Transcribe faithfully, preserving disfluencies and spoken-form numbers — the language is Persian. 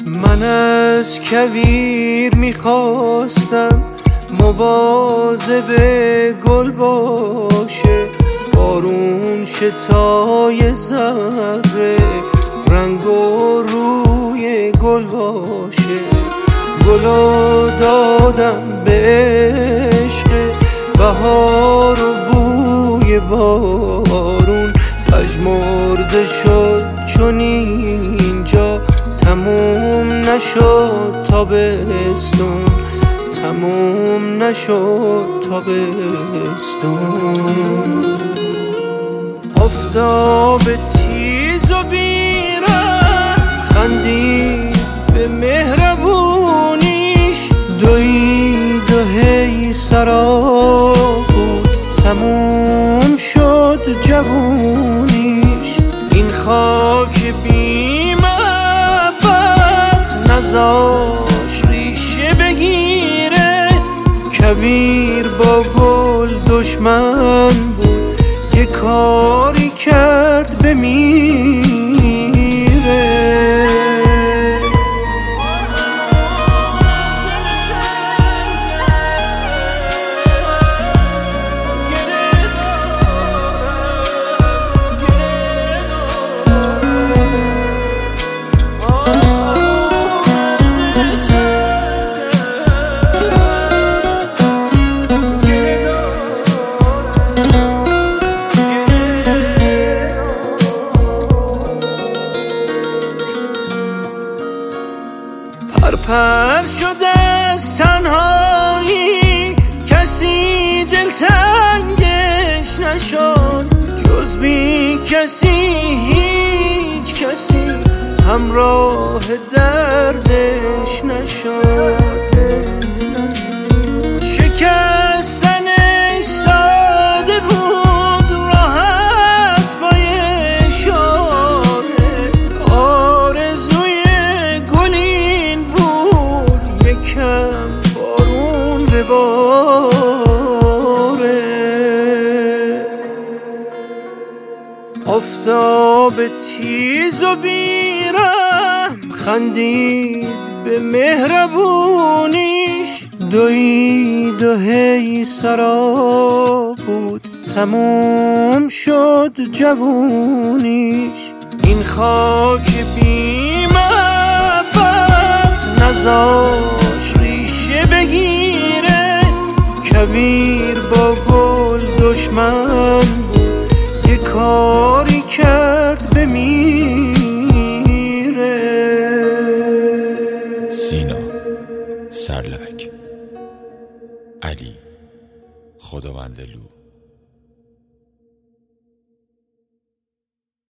من از کویر میخواستم مواظب گل باشه، بارون شتای ذره رنگ و روی گل باشه. گلو دادم به عشق بهار و بوی بارون، پژمرده شد چون اینجا تموم نشد تابستون، تموم نشد تابستون. آفتاب تیز و بیرم خندید به مهربونیش، دوید و هی سرا بود تموم شد جوونیش. این خاک بی محبت نذاش ریشه بگیره، کویر با گل دشمن بود یه کاری کرد بمیره. پر شده از تنهایی کسی دلتنگش نشد، جز بی کسی هیچ کسی همراه دردش نشد. شکستنش ساده بود راحت با اشاره، آرزوی گلین بود یکم بارون بباره. آفتاب تیز و بیرم خندید به مهربونیش، دوید و هی سرا بود تموم شد جوونیش. این خاک بی محبت نذاش ریشه بگیره، کویر با گل دشمن بود یه کاری کرد بمیره. سینا سرلک، علی خداوندلو.